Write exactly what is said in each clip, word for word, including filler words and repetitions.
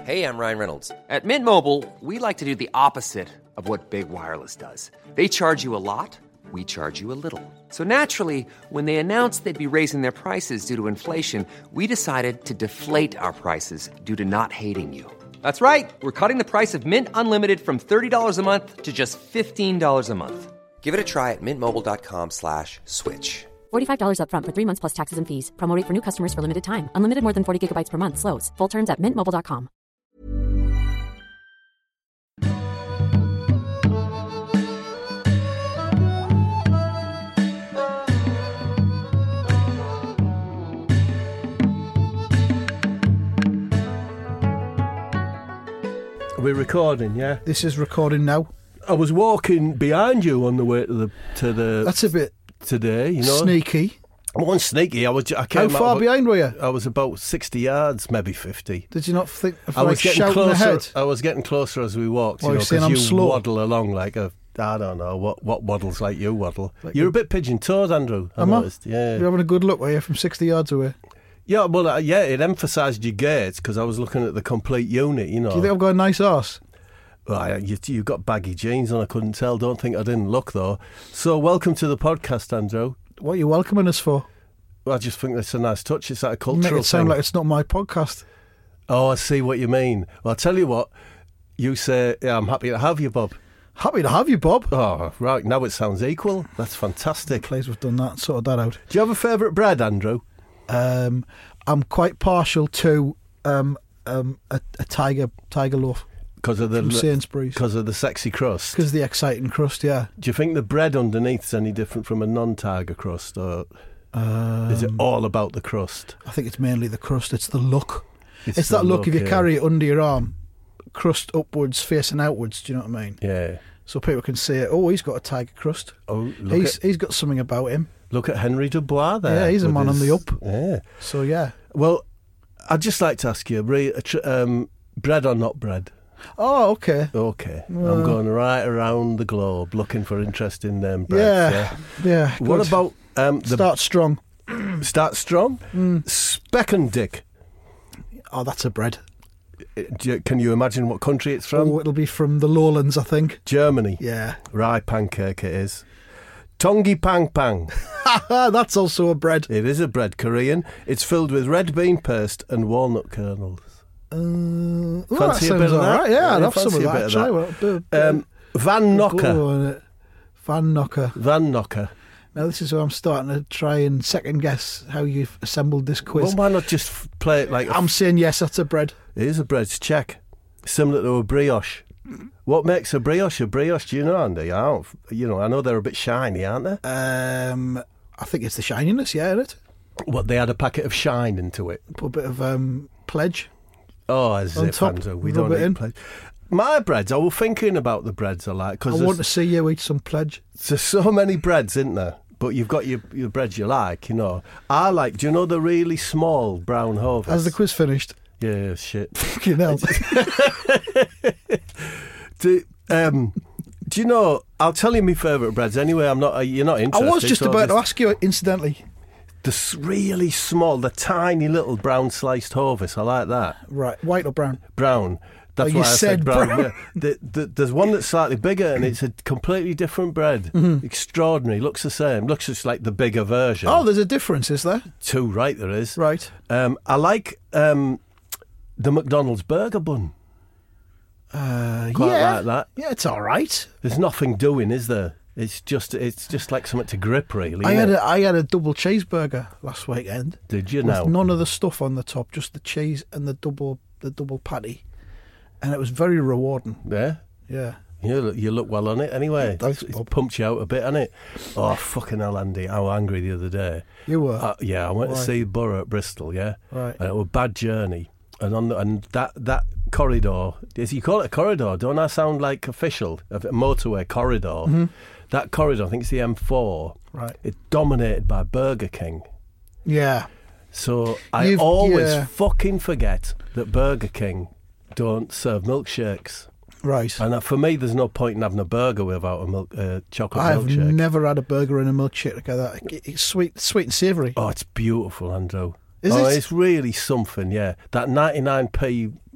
Hey, I'm Ryan Reynolds. At Mint Mobile, we like to do the opposite of what Big Wireless does. They charge you a lot, we charge you a little. So naturally, when they announced they'd be raising their prices due to inflation, we decided to deflate our prices due to not hating you. That's right. We're cutting the price of Mint Unlimited from thirty dollars a month to just fifteen dollars a month. Give it a try at mintmobile.com slash switch. forty-five dollars up front for three months plus taxes and fees. Promo rate for new customers for limited time. Unlimited more than forty gigabytes per month. Slows full terms at mint mobile dot com. We're recording, yeah. This is recording now. I was walking behind you on the way to the to the. That's a bit today, you know. Sneaky. I wasn't sneaky. I was. I came How far out behind were you? I was about sixty yards, maybe fifty. Did you not think of I like was getting shouting closer. ahead? I was getting closer as we walked. Well, you you're know, saying I'm because you slow. waddle along like a. I don't know what what waddles like you waddle. Like You're you- a bit pigeon-toed, Andrew. I Am I? noticed. Yeah. You're having a good look, were you, from sixty yards away? Yeah. Well, uh, yeah. It emphasised your gaits because I was looking at the complete unit. You know. Do you think I've got a nice arse? Well, I- you, you've got baggy jeans on, I couldn't tell. Don't think I didn't look, though. So, welcome to the podcast, Andrew. What are you welcoming us for? Well, I just think that's a nice touch. It's like a You cultural make it sound thing. like it's not my podcast. Oh, I see what you mean. Well, I'll tell you what. You say, yeah, I'm happy to have you, Bob. Happy to have you, Bob. Oh, right. Now it sounds equal. That's fantastic. Pleased we've done that, sorted that out. Do you have a favourite bread, Andrew? Um, I'm quite partial to um, um, a, a tiger tiger loaf Because of the from Sainsbury's. because of the sexy crust. Because of the exciting crust, yeah. Do you think the bread underneath is any different from a non-tiger crust, or Um, is it all about the crust? I think it's mainly the crust. It's the look. It's, It's that the look, look, if you yeah. carry it under your arm, crust upwards, facing outwards. Do you know what I mean? Yeah. So people can say, "Oh, he's got a tiger crust. Oh, look He's at he's got something about him." look at Henry Dubois there. Yeah, he's a with man on his- the up. Yeah. So yeah. Well, I'd just like to ask you, re- a tr- um, bread or not bread? Oh, okay. Okay. Well- I'm going right around the globe looking for interesting name breads. Yeah, yeah. What good. about um, the Start strong. start strong? Mm. Speck and Dick. Oh, that's a bread. Uh, do you- Can you imagine what country it's from? Oh, it'll be from the lowlands, I think. Germany. Yeah. Rye pancake it is. Tongi pang pang. That's also a bread. It is a bread, Korean. It's filled with red bean paste and walnut kernels. Uh, well, that Fancy a sounds bit of all that? right. Yeah, I'd Yeah, have some of fancy a that. bit of Try that. well, bit- bit- Um, Van bit Knocker. glow on it. Van Knocker. Van Knocker. Now this is where I'm starting to try and second guess how you've assembled this quiz. Well, why not just f- play it like a I'm saying yes, that's a bread. It is a bread, it's check. Similar to a brioche. What makes a brioche a brioche? Do you know, Andy? I don't, you know, I know they're a bit shiny, aren't they? Um, I think it's the shininess, yeah, isn't it? What, they add a packet of shine into it? Put a bit of um, pledge. Oh, as On if, top, Andrew, we rub don't it eat in. pledge. My breads, I was thinking about the breads I like. I Because want to there's, see you eat some pledge. there's so many breads, isn't there? But you've got your, your breads you like, you know. I like, do you know the really small brown Hovis? Has the quiz finished? Yeah, shit. Fucking hell. do, um, do you know, I'll tell you my favourite breads anyway. I'm not, you're not I interested. was just so about to just- ask you, incidentally. The s- really small, the tiny little brown sliced Hovis. I like that. Right, white or brown? Brown. That's Oh, you why I said said brown. brown. Yeah. The, the, there's one that's slightly bigger and it's a completely different bread. Mm-hmm. Extraordinary. Looks the same. Looks just like the bigger version. Oh, there's a difference, is there? Too right there is. Right. Um, I like um, the McDonald's burger bun. Uh, Quite yeah. like that. Yeah, it's all right. There's nothing doing, is there? It's just it's just like something to grip, really. I isn't had it? a, I had a double cheeseburger last weekend. Did you With now? none of the stuff on the top, just the cheese and the double the double patty, and it was very rewarding. Yeah. Yeah. You look, you look well on it anyway. Thanks, it's Bob. pumped you out a bit, hasn't it? Oh, fucking hell, Andy. I was angry the other day. You were Uh, yeah, I went Why? to see Borough at Bristol, yeah? right. And it was a bad journey. And on the, and that, that corridor, is you call it a corridor, don't I sound like official? A motorway corridor. Mm-hmm. That corridor, I think it's the M four. Right. It's dominated by Burger King. Yeah. So I You've- always yeah. fucking forget that Burger King don't serve milkshakes. Right. And uh, for me, there's no point in having a burger without a milk, uh, chocolate I've milkshake. never had a burger and a milkshake together. It- It's sweet, sweet and savoury. Oh, it's beautiful, Andrew. Is oh, it? It's really something, yeah. That ninety-nine p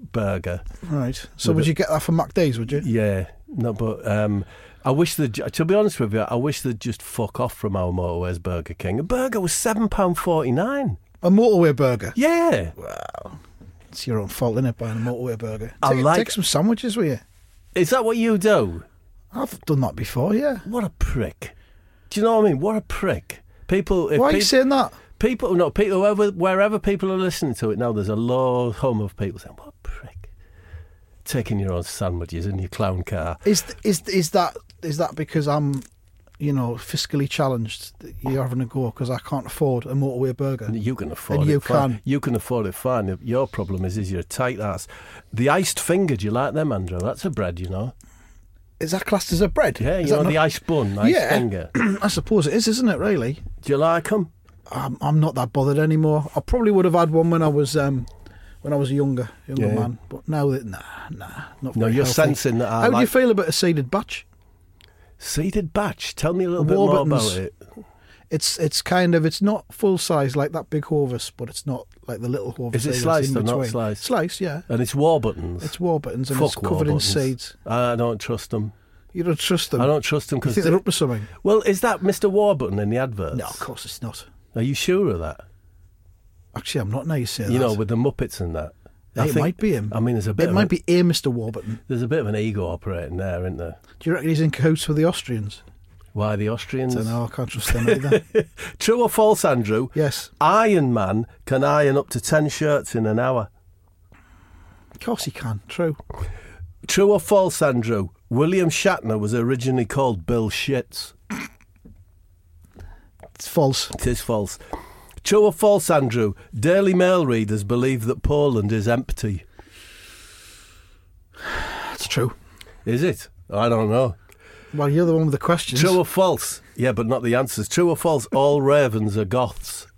burger. Right. So With would a- you get that from McD's, would you? Yeah, no, but um, I wish they'd, to be honest with you, I wish they'd just fuck off from our motorways Burger King. A burger was seven pounds forty-nine. A motorway burger? Yeah. Wow. It's your own fault, isn't it, buying a motorway burger? I take, like- take some sandwiches with you. Is that what you do? I've done that before, yeah. What a prick. Do you know what I mean? What a prick. People, if Why are you peop- saying that? people, no, people, wherever, wherever people are listening to it now, there's a low hum of people saying, what a prick. Taking your own sandwiches in your clown car. Is is is that is that because I'm, you know, fiscally challenged that you're having a go because I can't afford a motorway burger? You can afford And it you fine. can. You can afford it fine. Your problem is, is you're a tight ass. The iced finger, do you like them, Andrew? That's a bread, you know. Is that classed as a bread? Yeah, Is you that know, the not- iced bun, iced Yeah. finger. I suppose it is, isn't it, really? Do you like them? I'm, I'm not that bothered anymore. I probably would have had one when I was um, when I was a younger younger Yeah. man, but now that nah nah not No, very you're healthy. sensing that I How do you like- feel about a seeded batch? Seeded batch. Tell me a little bit more Warburton's. about it. It's it's kind of it's not full size like that big Hovis, but it's not like the little Hovis. Is it either. It's sliced in or not between. sliced? Sliced, yeah. And it's Warburton's. It's Warburton's and Fuck it's covered Warburton's. in seeds. I don't trust them. You don't trust them. I don't trust them You because. think they're up to something? Well, is that Mister Warburton in the adverts? No, of course it's not. Are you sure of that? Actually, I'm not. Now you say You that. know, with the Muppets and that. Yeah, I it think- might be him. I mean, there's a bit. It of might a, be a Mister Warburton. There's a bit of an ego operating there, isn't there? Do you reckon he's in cahoots with the Austrians? Why the Austrians? I don't know. I can't trust them either. True or false, Andrew? Yes, Iron Man can iron up to ten shirts in an hour. of course he can. True. True or false, Andrew? William Shatner was originally called Bill Shits. It's false. It is false. True or false, Andrew? Daily Mail readers believe that Poland is empty. It's true. Is it? I don't know. Well, you're the one with the questions. True or false? Yeah, but not the answers. True or false? All ravens are goths.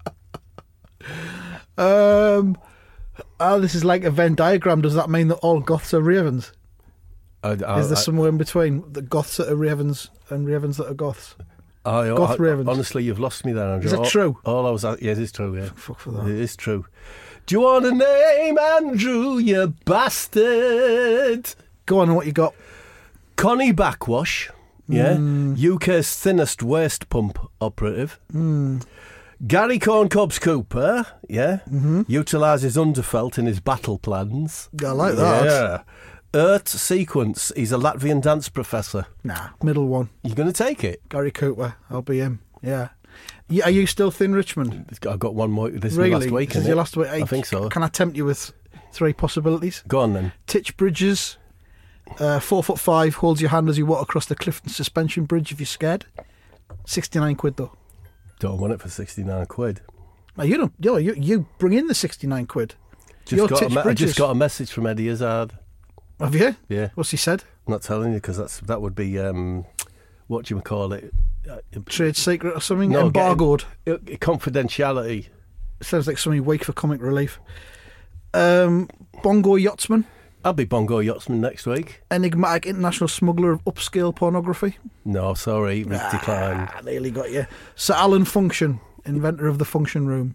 Um. Oh, this is like a Venn diagram. Does that mean that all goths are ravens? I, I, Is there I- somewhere in between the goths that are ravens and ravens that are goths? I, Goth I- ravens. Honestly, you've lost me there, Andrew. Is it All- true? All I was, at- yeah, it is true. Yeah, Fuck for that. it is true. Do you want a name, Andrew? You bastard. Go on, what you got? Connie Backwash, yeah, Hmm. U K's thinnest waist pump operative. Hmm. Gary Corncobs Cooper, yeah, Mm-hmm. utilises underfelt in his battle plans. I like that. Yeah. Ert Sequence, he's a Latvian dance professor. Nah, middle one. You going to take it? Gary Cooper. I'll be him. Yeah. Yeah, are you still thin, Richmond? I've got one more. This is my Really? last week, This is isn't your it? last week? I think so. Can I tempt you with three possibilities? Go on then. Titch Bridges, uh, four foot five, holds your hand as you walk across the Clifton Suspension Bridge if you're scared. sixty-nine quid though. Don't want it for sixty-nine quid. Now, you don't. You, you you bring in the sixty-nine quid. Just You're got a Titch me- I Bridges. just got a message from Eddie Izzard. Have you? Yeah. What's he said? I'm not telling you because that's that would be um, what do you call it? Uh, Trade secret or something? No, Embargoed. getting- uh, confidentiality. Sounds like something weak for comic relief. Um, Bongo Yachtsman, I'll be Bongo Yachtsman next week. enigmatic international smuggler of upscale pornography. No, sorry, we've declined. Ah, nearly got you. Sir Alan Function, inventor of the function room.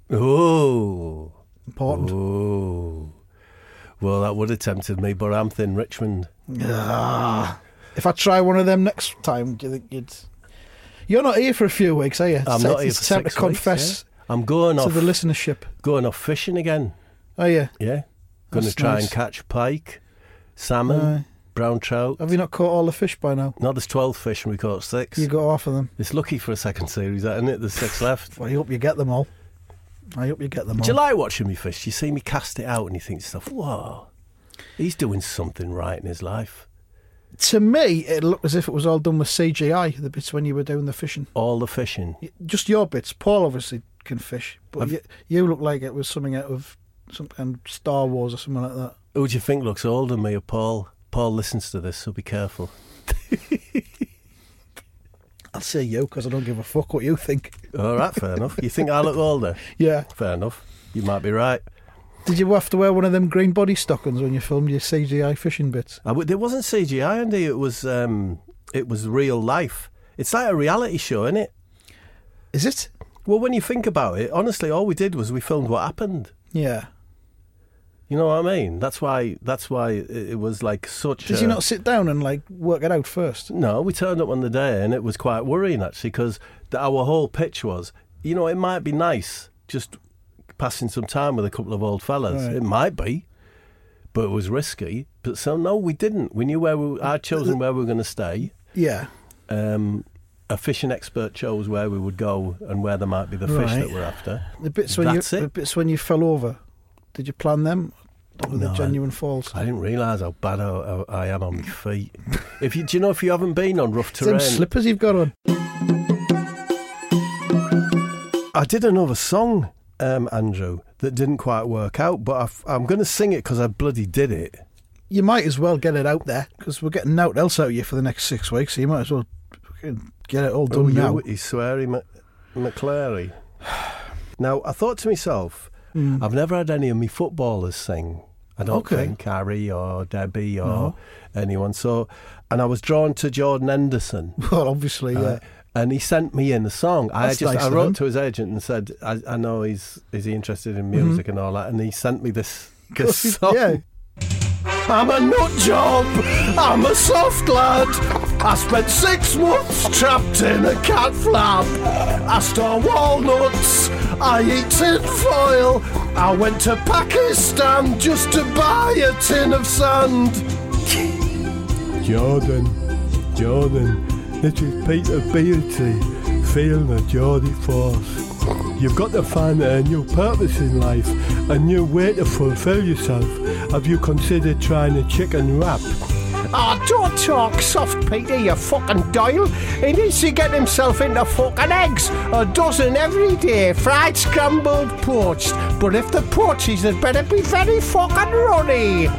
Oh, Important. oh. Well, that would have tempted me, but I'm thin Richmond. Ah. If I try one of them next time, do you think you'd... You're not here for a few weeks, are you? I'm It's- not here it's for time six to confess weeks, yeah. I'm going to off, the listenership. going off fishing again. Are you? Yeah, going to That's try nice. and catch pike, salmon, Aye. brown trout. Have you not caught all the fish by now? No, there's twelve fish and we caught six. You got half of them. It's lucky for a second series, that, isn't it? There's six left. Well, I hope you get them all. I hope you get them all. Do you like watching me fish? You see me cast it out and you think to yourself, whoa, he's doing something right in his life. To me, it looked as if it was all done with C G I, the bits when you were doing the fishing. All the fishing. Just your bits. Paul obviously can fish, but Have- you, you look like it was something out of some kind of Star Wars or something like that. Who do you think looks older than me or Paul? Paul listens to this, so be careful. I'll say you, because I don't give a fuck what you think. All right, fair enough. You think I look older? Yeah. Fair enough. You might be right. Did you have to wear one of them green body stockings when you filmed your C G I fishing bits? I w- it wasn't C G I, Andy. It was um, it was real life. It's like a reality show, isn't it? Is it? Well, when you think about it, honestly, all we did was we filmed what happened. Yeah. You know what I mean? That's why. That's why it, it was like such. Did a, you not sit down and like work it out first? No, we turned up on the day, and it was quite worrying actually, because our whole pitch was, you know, it might be nice just passing some time with a couple of old fellas. Right. It might be, but it was risky. But so no, we didn't. We knew where we. I'd chosen where we were going to stay. Yeah. Um, a fishing expert chose where we would go and where there might be the fish Right. that we're after. The bits when That's you it. the bits when you fell over. Did you plan them? Or were No, they I- genuine falls? I didn't realise how bad I, I am on my feet. If you, do you know if you haven't been on rough It's them terrain? slippers you've got on. I did another song, um, Andrew, that didn't quite work out, but I've, I'm going to sing it because I bloody did it. You might as well get it out there because we're getting nothing else out of you for the next six weeks. So you might as well fucking get it all done Oh, now. you, he's sweary, Mc, McClary. Now, I thought to myself, Mm. I've never had any of my footballers sing. I don't Okay. think Harry or Debbie or No. anyone. So, and I was drawn to Jordan Henderson. Well, obviously, yeah. Uh, and he sent me in a song. I That's just nice I of wrote him. to his agent and said, I, I know he's is he interested in music and all that, and he sent me this, this song. Yeah. I'm a nut job, I'm a soft lad. I spent six months trapped in a cat flap. I store walnuts, I eat tin foil. I went to Pakistan just to buy a tin of sand. Jordan, Jordan, this is Peter Beatty, feeling the Geordie force. You've got to find a new purpose in life, a new way to fulfill yourself. Have you considered trying a chicken wrap? Oh, don't talk soft, Peter, you fucking Doyle. He needs to get himself into fucking eggs. A dozen every day, fried, scrambled, poached. But if the poaches, they'd better be very fucking runny.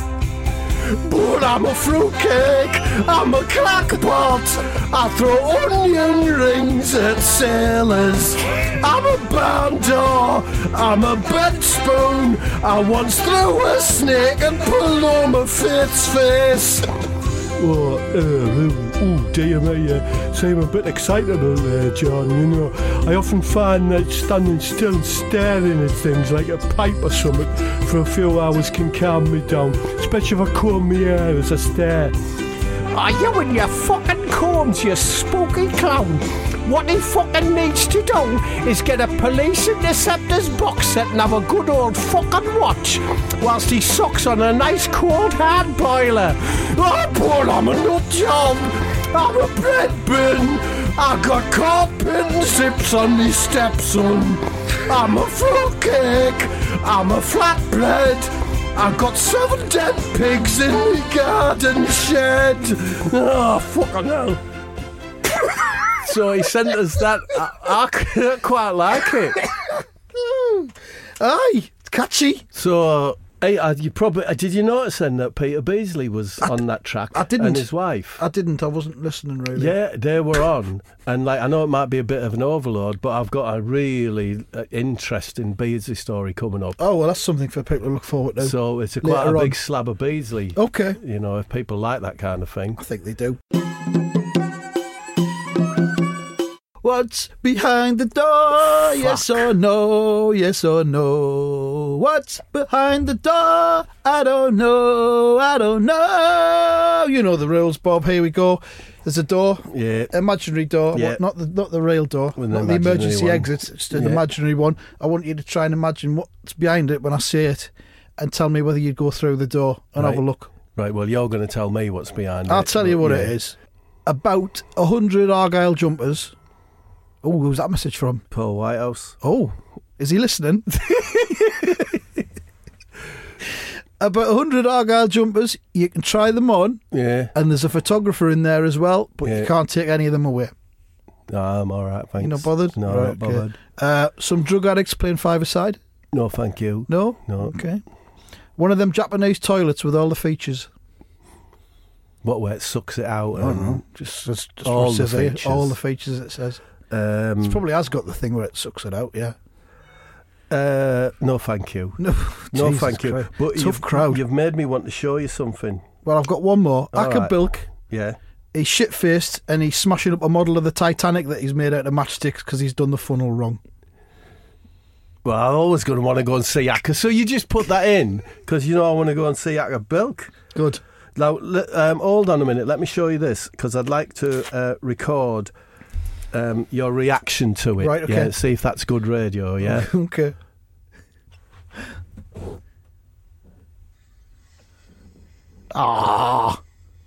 But I'm a fruitcake, I'm a crackpot. I throw onion rings at sailors. I'm a barn door, I'm a bed spoon. I once threw a snake and pulled on my fate's face. Oh, uh, oh dear me, uh, seem a bit excitable there, John, you know. I often find that standing still and staring at things like a pipe or something for a few hours can calm me down, especially if I comb my hair as I stare. Are you and your fucking combs, you spooky clown? What he fucking needs to do is get a police interceptor's box set and have a good old fucking watch whilst he sucks on a nice cold hard boiler. Oh, but I'm a nut job. I'm a bread bin. I got carpet zips on me stepson. I'm a fruitcake. I'm a flatbread. I got seven dead pigs in my garden shed. Oh, fucking hell. So he sent us that. I, I quite like it. Aye, it's catchy. So, hey, uh, you probably uh, did you notice then that Peter Beasley was on that track? I didn't. And his wife. I didn't. I wasn't listening really. Yeah, they were on, and like I know it might be a bit of an overload, but I've got a really uh, interesting Beasley story coming up. Oh well, that's something for people to look forward to. So it's a quite Later a big on. slab of Beasley. Okay, You know, if people like that kind of thing. I think they do. What's behind the door? Yes or no? Yes or no? What's behind the door? I don't know. I don't know. You know the rules, Bob. Here we go. There's a door, Yeah. imaginary door, Yeah. what, not the not the real door, With not an the imaginary emergency one. exit. It's just an Yeah. imaginary one. I want you to try and imagine what's behind it when I say it, and tell me whether you'd go through the door and have a Right. look. Right, well, you're going to tell me what's behind it. I'll tell you what Yeah. it is. About a hundred Argyle jumpers. Oh, who's that message from? Paul Whitehouse. Oh, is he listening? About a hundred Argyle jumpers. You can try them on, Yeah. and there's a photographer in there as well, but Yeah. you can't take any of them away. No, I'm all right, thanks. You're not bothered? No, Right, not bothered. okay. Uh, some drug addicts playing five-a-side? No, thank you. No? No. Okay. One of them Japanese toilets with all the features. What, where it sucks it out? I don't and, know. Just, just, just all what it the says here. features. All the features, it says. Um, It probably has got the thing where it sucks it out, yeah. uh, no, thank you. No, No, Jesus thank you. Christ. But Tough you've, crowd. You've made me want to show you something. Well, I've got one more. All Aka right. Bilk. Yeah. He's shit-faced and he's smashing up a model of the Titanic that he's made out of matchsticks because he's done the funnel wrong. Well, I'm always going to want to go and see Acker. So you just put that in because you know I want to go and see Acker Bilk. Good. Now, um, hold on a minute. Let me show you this because I'd like to uh, record um, your reaction to it. Right, okay. Yeah, see if that's good radio, yeah? Okay. Ah.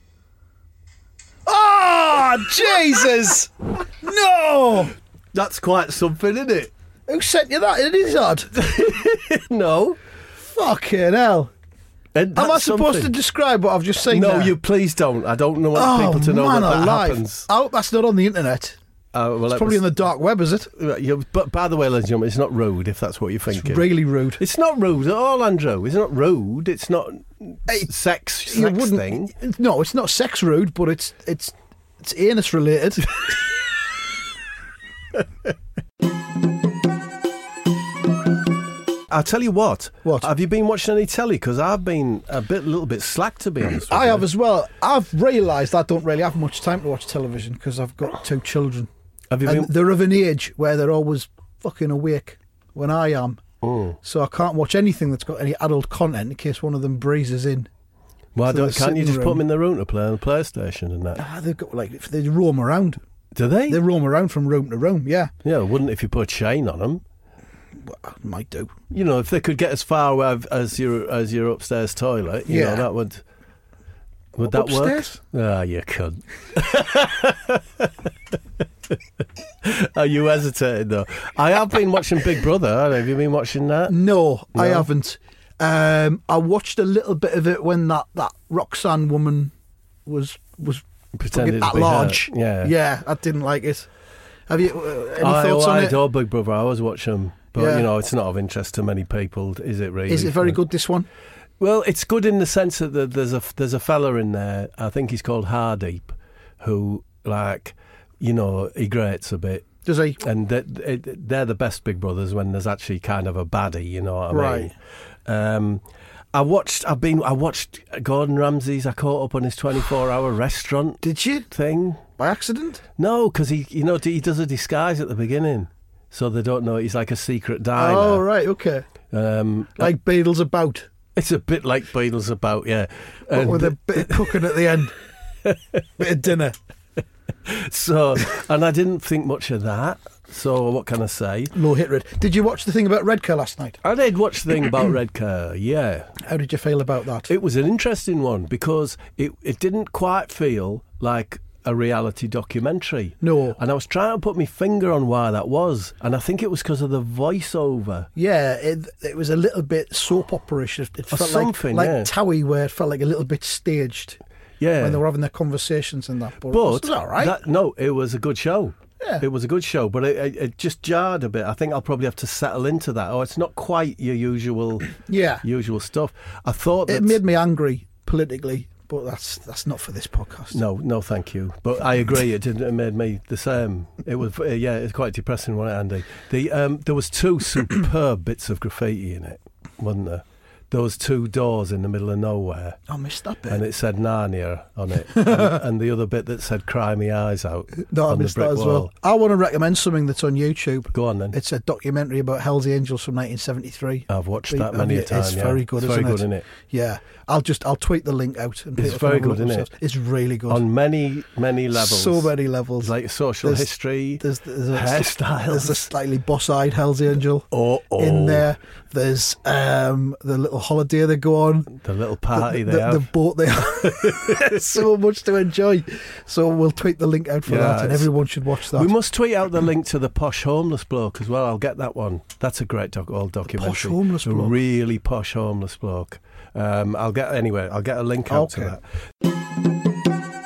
Ah, Jesus! No! That's quite something, isn't it? Who sent you that? It is odd. No. Fucking hell. And Am I that's supposed to something. describe what I've just seen No, there? you please don't. I don't want Oh, people to know man that that alive. happens. I hope that's not on the internet. Uh, well, It's it probably was- in the dark web, is it? Uh, yeah, but by the way, ladies and gentlemen, it's not rude if that's what you're thinking. It's really rude. It's not rude at all, Andrew. It's not rude. It's not Hey, sex, You sex wouldn't- thing. No, it's not sex rude, but it's it's it's anus related. I'll tell you what. What? Have you been watching any telly? Because I've been a bit, little bit slack, to be honest with I you. have as well. I've realised I don't really have much time to watch television because I've got two children. Have you And been? they're of an age where they're always fucking awake when I am. Oh. So I can't watch anything that's got any adult content in case one of them breezes in. Why to don't, the can't you sitting just put room. them in the room to play on the PlayStation and that? Ah, they've got like if they roam around. Do they? They roam around from room to room. Yeah, Yeah, wouldn't if you put a chain on them. well, might do. You know, if they could get as far away as your as your upstairs toilet, you Yeah. know, that would would that Upstairs? work? Ah, you cunt. Are you hesitating though? I have been watching Big Brother. Have you been watching that? No, I No? haven't. Um, I watched a little bit of it when that, that Roxanne woman was was Pretending fucking to at be her. large. Yeah. yeah, I didn't like it. Have you uh, any I, thoughts oh, on I it? adore Big Brother. I always watch them, but Yeah. you know, it's not of interest to many people, is it? Really? Is it very good? This one? Well, it's good in the sense that the- there's a there's a fella in there. I think he's called Hardeep, who like, you know, he grates a bit. Does he? And they, they- they're the best Big Brothers when there's actually kind of a baddie, you know what I Right. mean? Um, I watched. I've been. I watched Gordon Ramsay's. I caught up on his twenty-four hour restaurant Did you thing. by accident? No, because he, you know, he does a disguise at the beginning, so they don't know he's like a secret diner. Oh right, okay. Um, Like Beadle's about, it's a bit like Beatles about, yeah. but And with a bit of cooking at the end, bit of dinner. so, and I didn't think much of that. So what can I say? Low hit rate. Did you watch the thing about Redcar last night? I did watch the thing about Redcar, yeah. How did you feel about that? It was an interesting one because it, it didn't quite feel like a reality documentary. No. And I was trying to put my finger on why that was. And I think it was because of the voiceover. Yeah, it, it was a little bit soap opera-ish. It it Or felt something, like, yeah. like Towie, where it felt like a little bit staged Yeah. when they were having their conversations and that. But, it But was all right. that, no, it was a good show. Yeah. It was a good show, but it, it, it just jarred a bit. I think I'll probably have to settle into that. Oh, it's not quite your usual, yeah, usual stuff. I thought that it made me angry politically, but that's that's not for this podcast. no, no, thank you. But I agree, it didn't. It made me the same. It was, uh, yeah, it's quite depressing, wasn't it, Andy? The um, there was two superb bits of graffiti in it, wasn't there? Those two doors in the middle of nowhere. I missed that bit. And it said Narnia on it, and, and the other bit that said "Cry me eyes out" no, I on the missed brick that as wall. well. I want to recommend something that's on YouTube. Go on then. It's a documentary about Hell's Angels from nineteen seventy-three. I've watched Have that many you? a time. It's yeah. very good, It's isn't very it? good, isn't it? Yeah, I'll just I'll tweet the link out. And It's people can very have a good, look isn't it? themselves. It's really good. On many, many levels. So many levels. Like social There's- history, There's, there's a, hairstyles. There's a slightly boss-eyed Hell's Angel oh, oh. in there. There's um, the little holiday they go on. The little party the, they the, have. the boat they have. So much to enjoy. So we'll tweet the link out for Yeah, that, and it's- everyone should watch that. We must tweet out the link to the posh homeless bloke as well. I'll get that one. That's a great doc- old documentary. posh homeless a bloke? really posh homeless bloke. Um, I'll get anyway. I'll get a link out Okay. to that.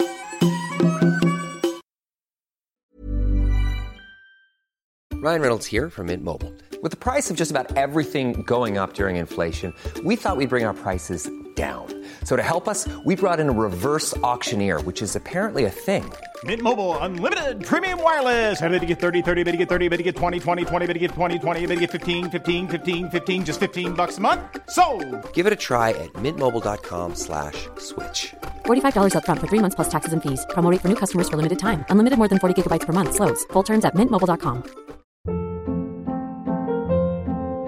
Ryan Reynolds here from Mint Mobile. With the price of just about everything going up during inflation, we thought we'd bring our prices down. So to help us, we brought in a reverse auctioneer, which is apparently a thing. Mint Mobile Unlimited Premium Wireless. How to get thirty, thirty, how to get thirty, how to get twenty, twenty, twenty, how to get twenty, twenty, how to get fifteen, fifteen, fifteen, fifteen, just fifteen bucks a month? Sold! Give it a try at mintmobile.com slash switch. forty-five dollars up front for three months plus taxes and fees. Promo rate for new customers for limited time. Unlimited more than forty gigabytes per month slows. Full terms at mint mobile dot com.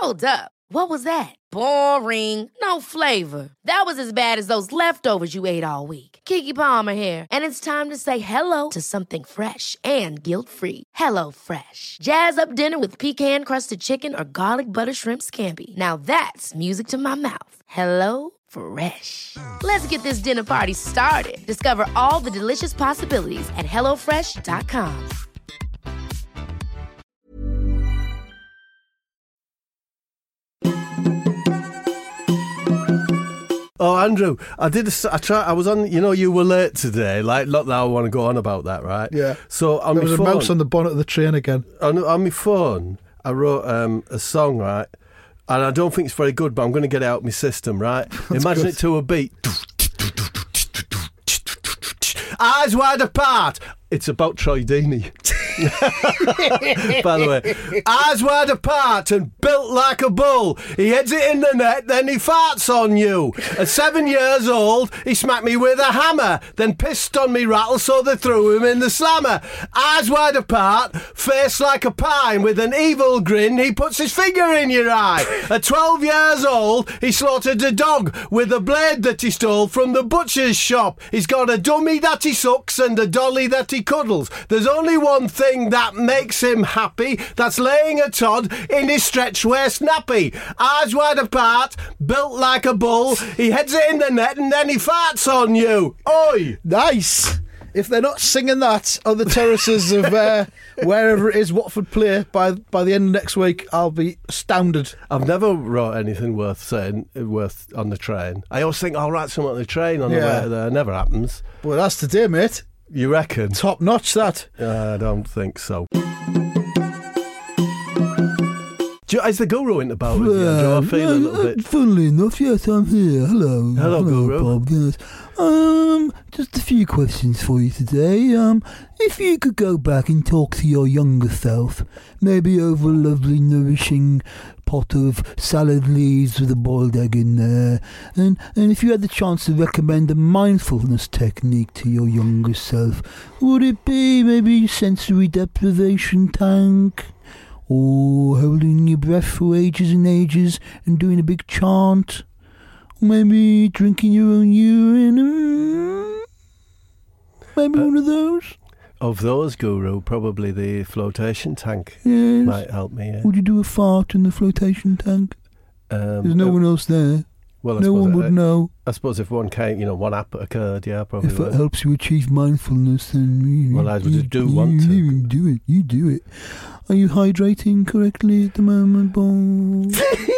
Hold up. What was that? Boring. No flavor. That was as bad as those leftovers you ate all week. Keke Palmer here, and it's time to say hello to something fresh and guilt-free. Hello Fresh. Jazz up dinner with pecan-crusted chicken or garlic butter shrimp scampi. Now that's music to my mouth. Hello Fresh. Let's get this dinner party started. Discover all the delicious possibilities at hello fresh dot com. Oh, Andrew, I did. A, I try. I was on. You know, you were late today. Like, not that I want to go on about that, right? Yeah. So on there my was phone, a mouse on the bonnet of the train again. On, on my phone, I wrote um, a song, right? And I don't think it's very good, but I'm going to get it out of my system, right? Imagine good. it to a beat. Eyes wide apart. It's about Troy Deeney. By the way, eyes wide apart and built like a bull. He heads it in the net, then he farts on you. At seven years old, he smacked me with a hammer, then pissed on me rattle, so they threw him in the slammer. Eyes wide apart, face like a pine, with an evil grin, he puts his finger in your eye. At twelve years old, he slaughtered a dog with a blade that he stole from the butcher's shop. He's got a dummy that he sucks and a dolly that he cuddles. There's only one thing that makes him happy, that's laying a Todd in his stretch waist nappy. Eyes wide apart, built like a bull, he heads it in the net and then he farts on you. Oi! Nice! If they're not singing that on the terraces of uh, wherever it is Watford play by by the end of next week, I'll be astounded. I've never wrote anything worth saying, worth on the train. I always think I'll write something on the train on Yeah. the way there. It never happens. Well, that's today, mate. You reckon? Top notch, that. Uh, I don't think so. Do you, is the guru in the boat with you? Do I feel a little bit... Funnily enough, yes, I'm here. Hello. Hello, Guru. Bob. Yes. Um, just a few questions for you today. Um, if you could go back and talk to your younger self, maybe over a lovely, nourishing pot of salad leaves with a boiled egg in there, and, and if you had the chance to recommend a mindfulness technique to your younger self, would it be maybe sensory deprivation tank? Or holding your breath for ages and ages and doing a big chant? Or maybe drinking your own urine? Mm, maybe uh, one of those? Of those, Guru, probably the flotation tank yes. might help me. Yeah. Would you do a fart in the flotation tank? Um, There's no uh, one else there. Well, I no one it, would uh, know. I suppose if one came, you know, one app occurred, yeah, probably If would. it helps you achieve mindfulness, then you, well, I you, do you, want you, to. You do it. You do it. Are you hydrating correctly at the moment, Bob?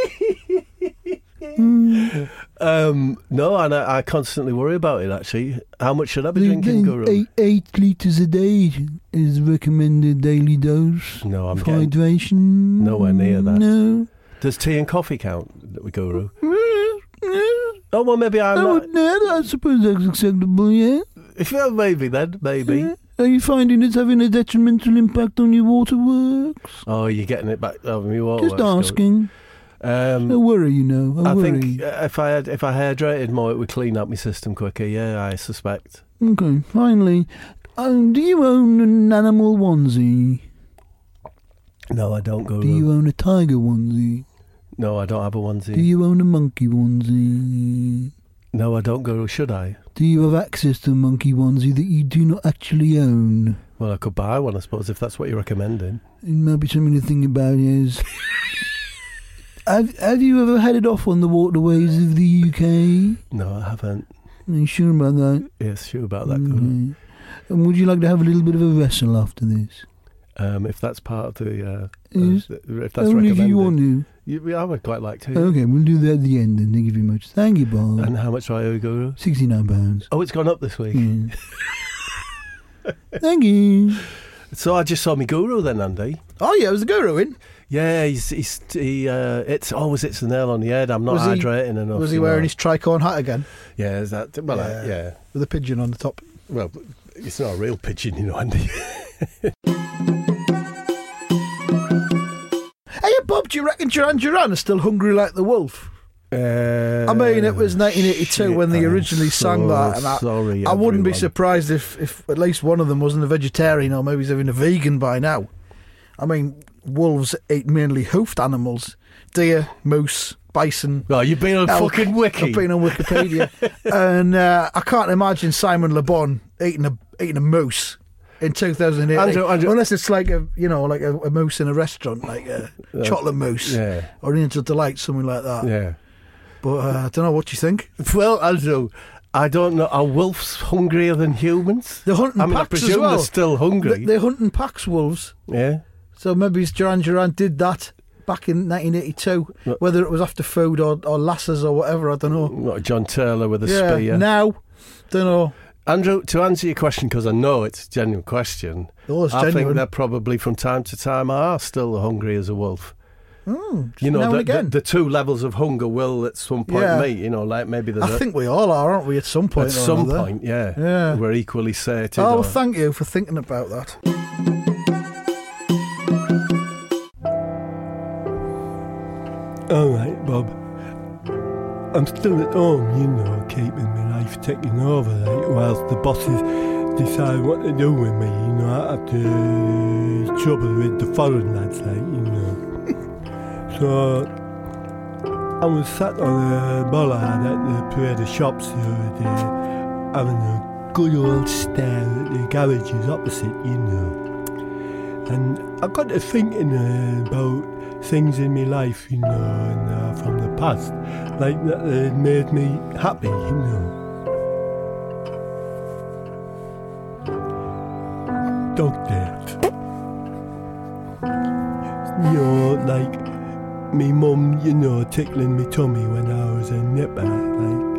mm. Um, no, and I, I constantly worry about it, actually. How much should I be drinking, Guru? Eight, eight litres a day is recommended daily dose No, I'm of getting hydration. nowhere near that. No. Does tea and coffee count, Guru? Oh, well, maybe I'm I, not... would, yeah, I suppose that's acceptable, yeah. Well, maybe then, maybe. Yeah. Are you finding it's having a detrimental impact on your waterworks? Oh, you're getting it back over me waterworks. Just asking. Um, Don't worry, you know. I, I worry. think if I had, if I hydrated more, it would clean up my system quicker. Yeah, I suspect. Okay, finally, um, do you own an animal onesie? No, I don't, Guru. Do you own a tiger onesie? No, I don't have a onesie. Do you own a monkey onesie? No, I don't, Guru. Should I? Do you have access to a monkey onesie that you do not actually own? Well, I could buy one, I suppose, if that's what you're recommending. It might be something to think about, is... have, have you ever had it off on the waterways of the U K? No, I haven't. Are you sure about that? Yes, sure about that, Guru. Okay. And would you like to have a little bit of a wrestle after this? Um, if that's part of the... Uh, Yes. uh, if that's Only recommended. if you want to. You, I would quite like to. Okay, we'll do that at the end then. Thank you very much. Thank you, Bob. And how much do I owe, Guru? sixty-nine pounds. Oh, it's gone up this week. Yeah. Thank you. So I just saw me Guru then, Andy. Oh, yeah, was the Guru in? Yeah, he's, he's he. Uh, it's always it's the nail on the head. I'm not Was he- hydrating enough. Was he you wearing know. his tricorn hat again? Yeah, is that well? Yeah. Yeah. yeah. With a pigeon on the top. Well, it's not a real pigeon, you know, Andy. Hey, Bob, do you reckon Duran Duran are still hungry like the wolf? Uh, I mean, it was nineteen eighty-two when they I'm originally sang so that, and I, sorry, I wouldn't be everyone. surprised if, if at least one of them wasn't a vegetarian or maybe he's even a vegan by now. I mean, wolves eat mainly hoofed animals: deer, moose, bison. Well, you've been on elk. fucking Wiki. I've been on Wikipedia, and uh, I can't imagine Simon Le Bon eating a eating a moose in two thousand eight, Andrew, Andrew. unless it's like a you know like a, a moose in a restaurant, like a Uh, chocolate mousse yeah. or Angel Delight, something like that. Yeah. But uh, I don't know what you think. Well, Andrew, I don't know. Are wolves hungrier than humans? They're hunting I mean, I packs as presume well. they're still hungry. They- They're hunting packs, wolves. Yeah. So maybe Duran Duran did that back in nineteen eighty-two. What? Whether it was after food or, or lasses or whatever, I don't know. What, John Taylor with a yeah, spear. now, don't know. Andrew, to answer your question, because I know it's a genuine question, Oh, it's I think genuine. they're probably from time to time are still hungry as a wolf. Mm, You know, now and the, the, again. the two levels of hunger will at some point Yeah. meet. You know, like maybe there's I a, think we all are, aren't we, at some point at or some another? point, yeah, Yeah. we're equally sated. Oh, or- thank you for thinking about that. All right, Bob. I'm still at home, you know, keeping my life ticking over, like, whilst the bosses decide what to do with me, you know, I have to trouble with the foreign lads, like, you know. So, I was sat on a bollard at the parade of shops the other day, having a good old stare at the garages opposite, you know. And I got to thinking uh, about things in my life, you know, and uh, from the past, like that had made me happy, you know. Dog dirt. You know, like me mum, you know, tickling me tummy when I was a nipper, like.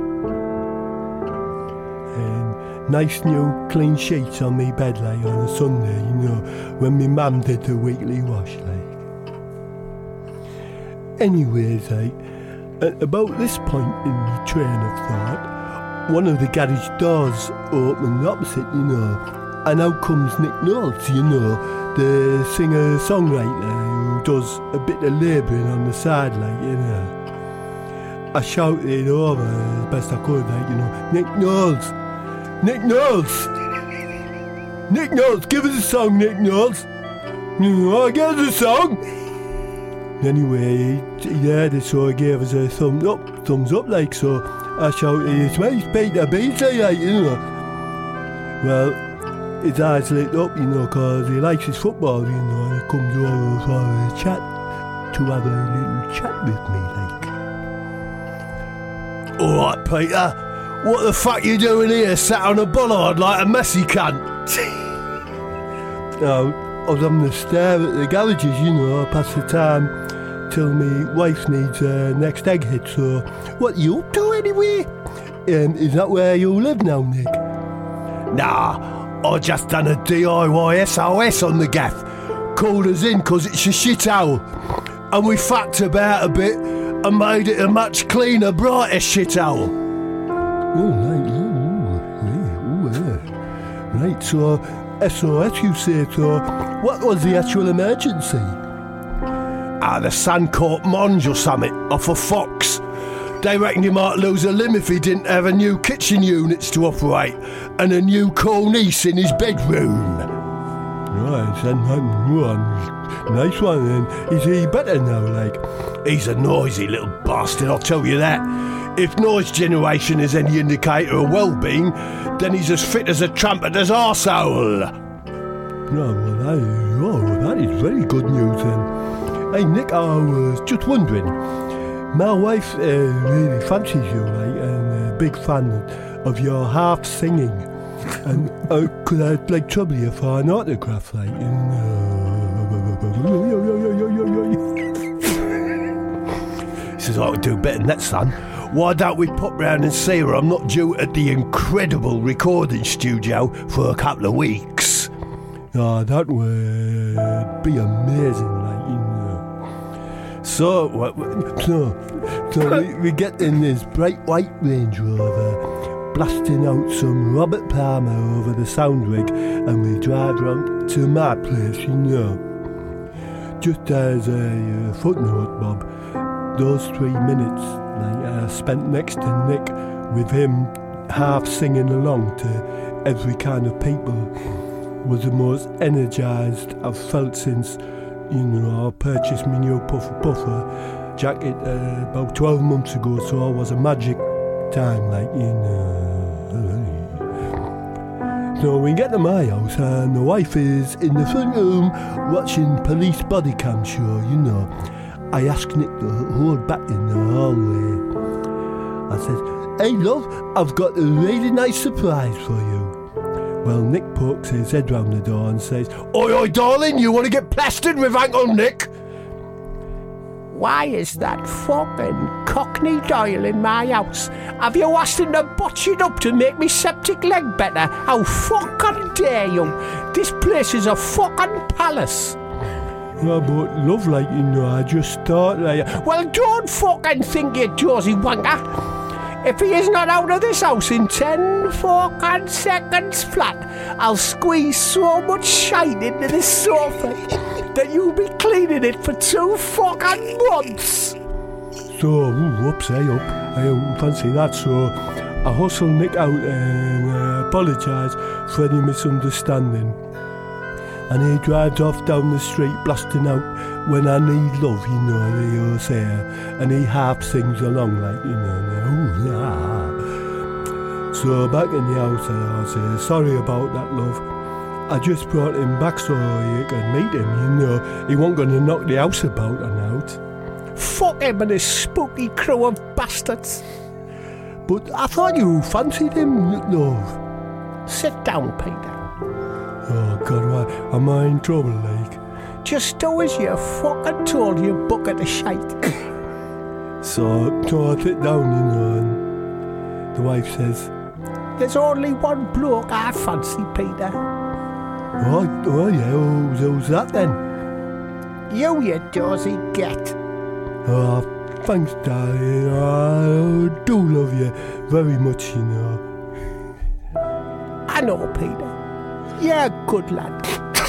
And nice new clean sheets on me bed, like, on a Sunday, you know, when me mum did the weekly wash, like. Anyways, like, at about this point in my train of thought, one of the garage doors opened opposite, you know, and out comes Nick Knowles, you know, the singer-songwriter who does a bit of labouring on the side, like, you know. I shouted over as best I could, like, you know, Nick Knowles! Nick Knowles! Nick Knowles, give us a song, Nick Knowles! Oh, give us a song! Anyway, he heard it, so he gave us a thumbs up, thumbs up, like, so I shouted, it's me, Peter Beasley, like, you know. Well, his eyes lit up, you know, because he likes his football, you know, and he comes over for a chat, to have a little chat with me, like. Alright, Peter, what the fuck you doing here, sat on a bollard like a messy cunt? No, I was having a stare at the garages, you know, past the time till my wife needs her next egg hit, so what you up to anyway? Um, is that where you live now, Nick? Nah, I just done a D I Y S O S on the gaff. Called us in cause it's a shithole. And we fucked about a bit and made it a much cleaner, brighter shithole. Oh, right, yeah, ooh, yeah, ooh, yeah. Right, so S O S you say, so what was the actual emergency? Ah, the sun caught Monge or something, off a fox. They reckon he might lose a limb if he didn't have a new kitchen units to operate and a new cornice in his bedroom. Right, then, one nice one then. Is he better now, like? He's a noisy little bastard, I'll tell you that. If noise generation is any indicator of well-being, then he's as fit as a trumpeter's arsehole. Oh, well, that is, oh, that is very good news then. Hey Nick, I was just wondering, my wife uh, really fancies you, like, and a big fan of your harp singing. And uh, could I, like, trouble you for an autograph, like, and, uh... He says, I could do better than that, son. Why don't we pop round and see her? I'm not due at the incredible recording studio for a couple of weeks. Oh, that would be amazing, like, you know. So, what, so, so we, we get in this bright white Range Rover, blasting out some Robert Palmer over the sound rig, and we drive round to my place, you know. Just as a uh, footnote, Bob, those three minutes like I spent next to Nick, with him half singing along to Every Kind of People, was the most energised I've felt since you know, I purchased my new puffer puffer jacket uh, about twelve months ago, so it was a magic time, like, you know. So we get to my house and the wife is in the front room watching police body cam show, you know. I asked Nick to hold back in the hallway. I said, hey love, I've got a really nice surprise for you. Well, Nick pokes his head round the door and says, oi oi darling, you want to get plastered with Uncle Nick? Why is that fucking Cockney Doyle in my house? Have you asked him to botch it up to make me septic leg better? How fucking dare you? This place is a fucking palace. Yeah, but love, like, you know, I just thought, like... Well, don't fucking think you Josie wanker. If he is not out of this house in ten fucking seconds flat, I'll squeeze so much shite into this sofa that you'll be cleaning it for two fucking months. So, ooh, whoops, hey up. I don't fancy that, so I hustle Nick out and uh, apologise for any misunderstanding. And he drives off down the street blasting out when I need love, you know, they all say. And he half sings along like, you know, ooh, yeah. So back in the house, I say, sorry about that, love. I just brought him back so you can meet him, you know. He wasn't going to knock the house about and out. Fuck him and his spooky crew of bastards. But I thought you fancied him, love. Sit down, Peter. Oh, God, why? Am I in trouble, like? Just do as you fucking told, you bucket of shite. So, so I sit down, you know, and the wife says, there's only one bloke I fancy, Peter. Oh, oh yeah, who's, who's that then? You, you dozy get. Oh, thanks, darling. I do love you very much, you know. I know, Peter. You're a good lad.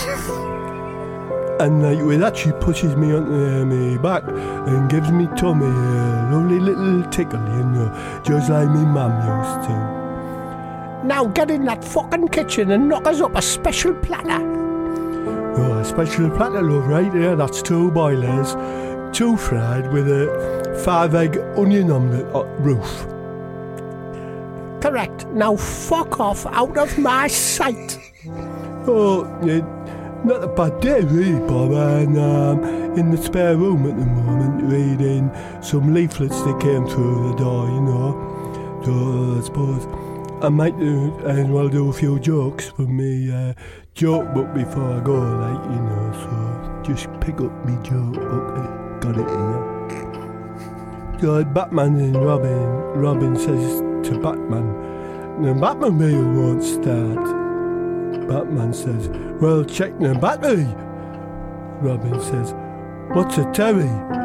And like with that, she pushes me onto uh, my back and gives me tummy a lovely little tickle, you know, just like me mum used to. Now get in that fucking kitchen and knock us up a special platter. Oh, a special platter, love, right there. That's two boilers, two fried with a five-egg onion omelette roof. Correct. Now fuck off out of my sight. Oh, yeah, not a bad day really, Bob. And um, in the spare room at the moment, reading some leaflets that came through the door, you know. So I suppose I might do, and well do a few jokes for me uh, joke book before I go, like, you know. So just pick up me joke book. Got it here. So Batman and Robin, Robin says to Batman, the Batmobile won't start. Batman says, well, check the battery. Robin says, what's a Terry?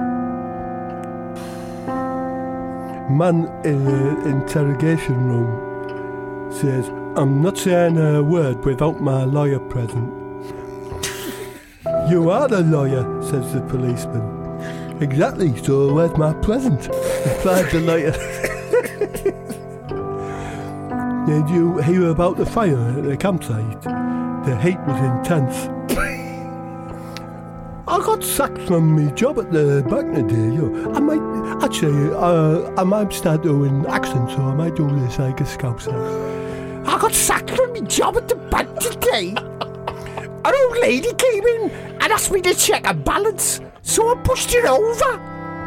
Man in the interrogation room says, I'm not saying a word without my lawyer present. You are the lawyer, says the policeman. Exactly, so where's my present? Replied the lawyer. Did you hear about the fire at the campsite? The heat was intense. I got sacked from my job at the back in the day. You know. I might, actually, uh, I might start doing accents, so I might do this like a scouser. I got sacked from my job at the bank today. An old lady came in and asked me to check a balance, so I pushed it over.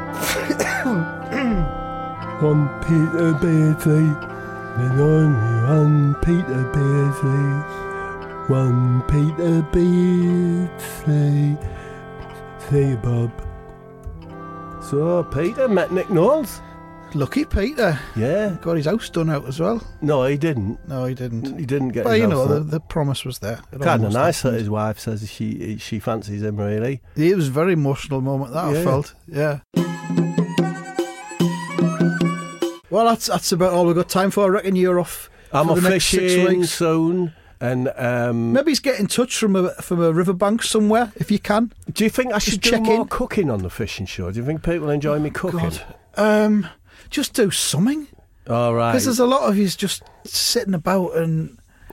One Peter Beardsley. There's only one Peter Beardsley, one Peter Beardsley. Say, Bob. So, Peter met Nick Knowles. Lucky Peter. Yeah. Got his house done out as well. No, he didn't. No, he didn't. He didn't get but his you house know, the, done. the promise was there. Kind of nice that his wife says she she fancies him, really. It was a very emotional moment that yeah. I felt. Yeah. Well, that's that's about all we've got time for. I reckon you're off I'm for off the next six fishing weeks. soon. And um, maybe he's get in touch from a from a riverbank somewhere if you can. Do you think I should just do check more in. cooking on the fishing show? Do you think people enjoy me cooking? God. Um, just do something. All right. Because there's a lot of yous just sitting about and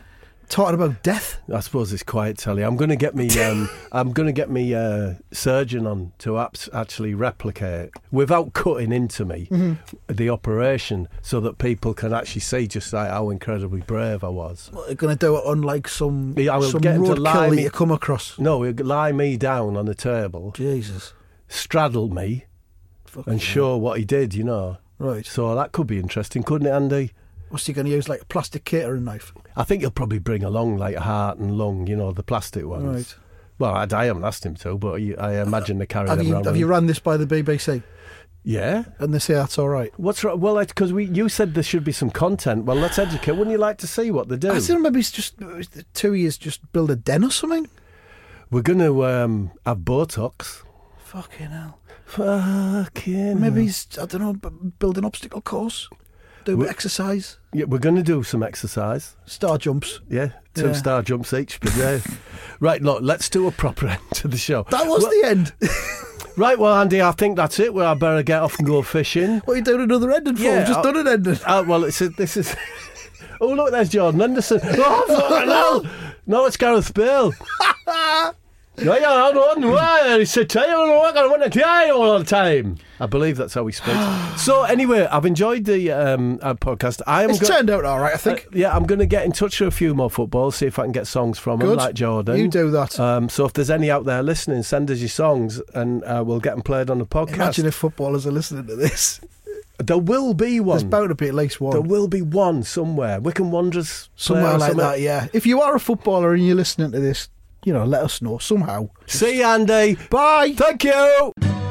Talking about death. I suppose it's quiet, Telly. I'm going to get me. Um, I'm going to get me uh, surgeon on to abs- actually replicate without cutting into me Mm-hmm. the operation, so that people can actually see just like how incredibly brave I was. What, they're going to do it on like some Yeah, I will some get him to roadkill lie that me- you come across. No, he'll lie me down on the table, Jesus. straddle me, Fucking and show what he did. You know. Right. So that could be interesting, couldn't it, Andy? What's he going to use, like a plastic catering knife? I think he'll probably bring along like a heart and lung, you know, the plastic ones. Right. Well, I, I haven't asked him to, but I imagine they carry Have them you around. have you ran this by the B B C? Yeah. And they say that's all right. What's right? Well, because we you said there should be some content. Well, let's educate. Wouldn't you like to see what they do? I think maybe it's just it's two years, just build a den or something. We're going to um, have Botox. Fucking hell. Fucking Maybe hell. he's, I don't know, b- build an obstacle course. Do a bit We- of exercise. Yeah, we're going to do some exercise. Star jumps. Yeah, two Yeah. star jumps each. But yeah. Right, look, let's do a proper end to the show. That was Well- the end. Right, well, Andy, I think that's it. Well, I better get off and go fishing. What are you doing another ending for? Yeah, We've just I'll- done an ending. Uh, well, it's a, this is. Oh, look, there's Jordan Anderson. Oh, fucking hell. No, it's Gareth Bale. No, yeah, I don't know why. It's a time. I don't know what I want to tell you all the time. I believe that's how he speaks. So, anyway, I've enjoyed the um, uh, podcast. I am It's go- turned out all right, I think. Uh, yeah, I'm going to get in touch with a few more footballers, see if I can get songs from them, Good. like Jordan. You do that. Um, so if there's any out there listening, send us your songs and uh, we'll get them played on the podcast. Imagine if footballers are listening to this. There will be one. There's bound to be at least one. There will be one somewhere. Wycombe Wanderers. play Somewhere or like something. that, yeah. If you are a footballer and you're listening to this, you know, let us know somehow. See you, Andy. Bye. Thank you.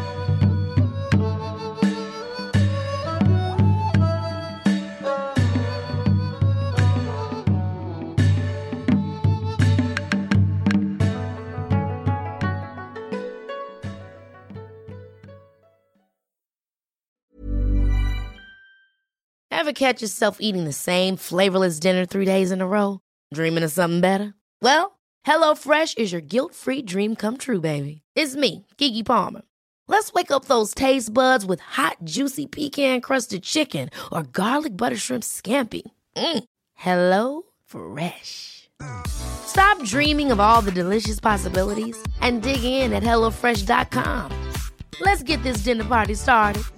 Ever catch yourself eating the same flavorless dinner three days in a row? Dreaming of something better? Well, HelloFresh is your guilt-free dream come true, baby. It's me, Keke Palmer. Let's wake up those taste buds with hot, juicy pecan-crusted chicken or garlic butter shrimp scampi. Mm. Hello Fresh. Stop dreaming of all the delicious possibilities and dig in at HelloFresh dot com. Let's get this dinner party started.